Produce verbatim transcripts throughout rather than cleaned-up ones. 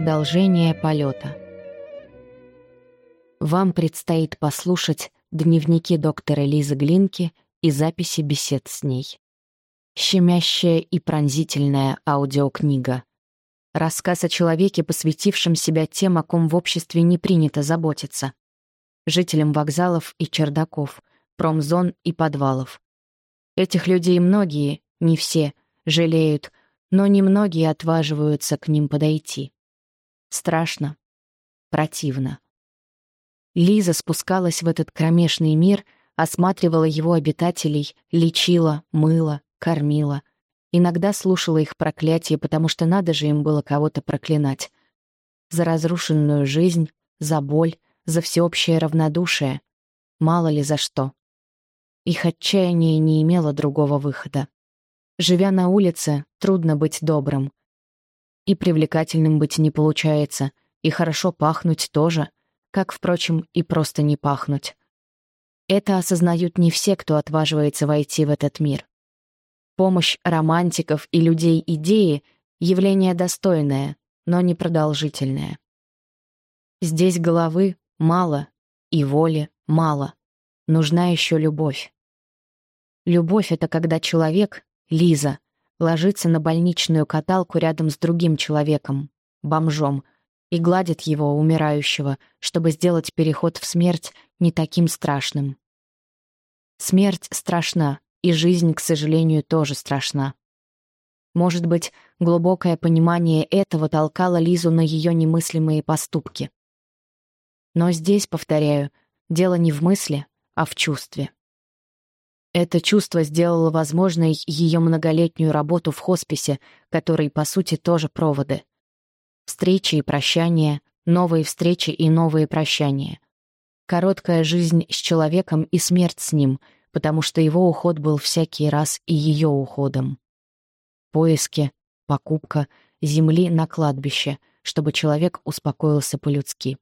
Продолжение полета. Вам предстоит послушать дневники доктора Лизы Глинки и записи бесед с ней. Щемящая и пронзительная аудиокнига. Рассказ о человеке, посвятившем себя тем, о ком в обществе не принято заботиться. Жителям вокзалов и чердаков, промзон и подвалов. Этих людей многие, не все, жалеют, но немногие отваживаются к ним подойти. Страшно, противно. Лиза спускалась в этот кромешный мир, осматривала его обитателей, лечила, мыла, кормила. Иногда слушала их проклятия, потому что надо же им было кого-то проклинать. За разрушенную жизнь, за боль, за всеобщее равнодушие. Мало ли за что. Их отчаяние не имело другого выхода. Живя на улице, трудно быть добрым. И привлекательным быть не получается, и хорошо пахнуть тоже, как, впрочем, и просто не пахнуть. Это осознают не все, кто отваживается войти в этот мир. Помощь романтиков и людей идеи — явление достойное, но непродолжительное. Здесь головы мало и воли мало. Нужна еще любовь. Любовь — это когда человек, Лиза, ложится на больничную каталку рядом с другим человеком, бомжом, и гладит его, умирающего, чтобы сделать переход в смерть не таким страшным. Смерть страшна, и жизнь, к сожалению, тоже страшна. Может быть, глубокое понимание этого толкало Лизу на ее немыслимые поступки. Но здесь, повторяю, дело не в мысли, а в чувстве. Это чувство сделало возможной ее многолетнюю работу в хосписе, который, по сути, тоже проводы. Встречи и прощания, новые встречи и новые прощания. Короткая жизнь с человеком и смерть с ним, потому что его уход был всякий раз и ее уходом. Поиски, покупка, земли на кладбище, чтобы человек успокоился по-людски.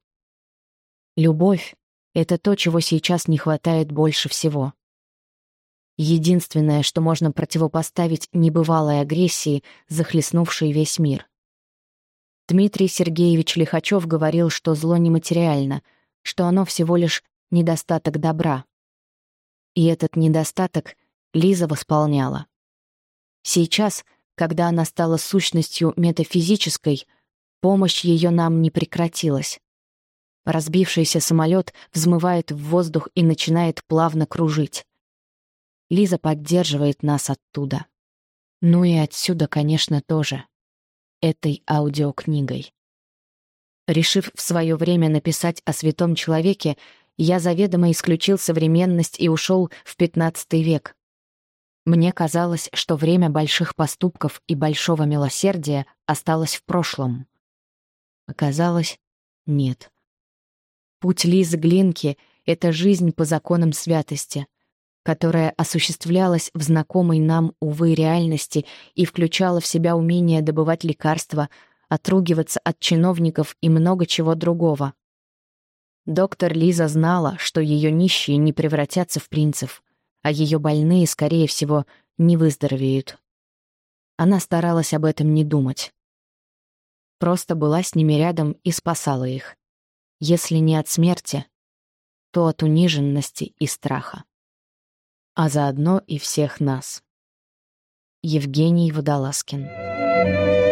Любовь — это то, чего сейчас не хватает больше всего. Единственное, что можно противопоставить небывалой агрессии, захлестнувшей весь мир. Дмитрий Сергеевич Лихачев говорил, что зло нематериально, что оно всего лишь недостаток добра. И этот недостаток Лиза восполняла. Сейчас, когда она стала сущностью метафизической, помощь ее нам не прекратилась. Разбившийся самолет взмывает в воздух и начинает плавно кружить. Лиза поддерживает нас оттуда. Ну и отсюда, конечно, тоже. Этой аудиокнигой. Решив в свое время написать о святом человеке, я заведомо исключил современность и ушел в пятнадцатый век. Мне казалось, что время больших поступков и большого милосердия осталось в прошлом. Оказалось, нет. Путь Лизы Глинки — это жизнь по законам святости, которая осуществлялась в знакомой нам, увы, реальности и включала в себя умение добывать лекарства, отругиваться от чиновников и много чего другого. Доктор Лиза знала, что ее нищие не превратятся в принцев, а ее больные, скорее всего, не выздоровеют. Она старалась об этом не думать. Просто была с ними рядом и спасала их. Если не от смерти, то от униженности и страха. А заодно и всех нас. Евгений Водолазкин.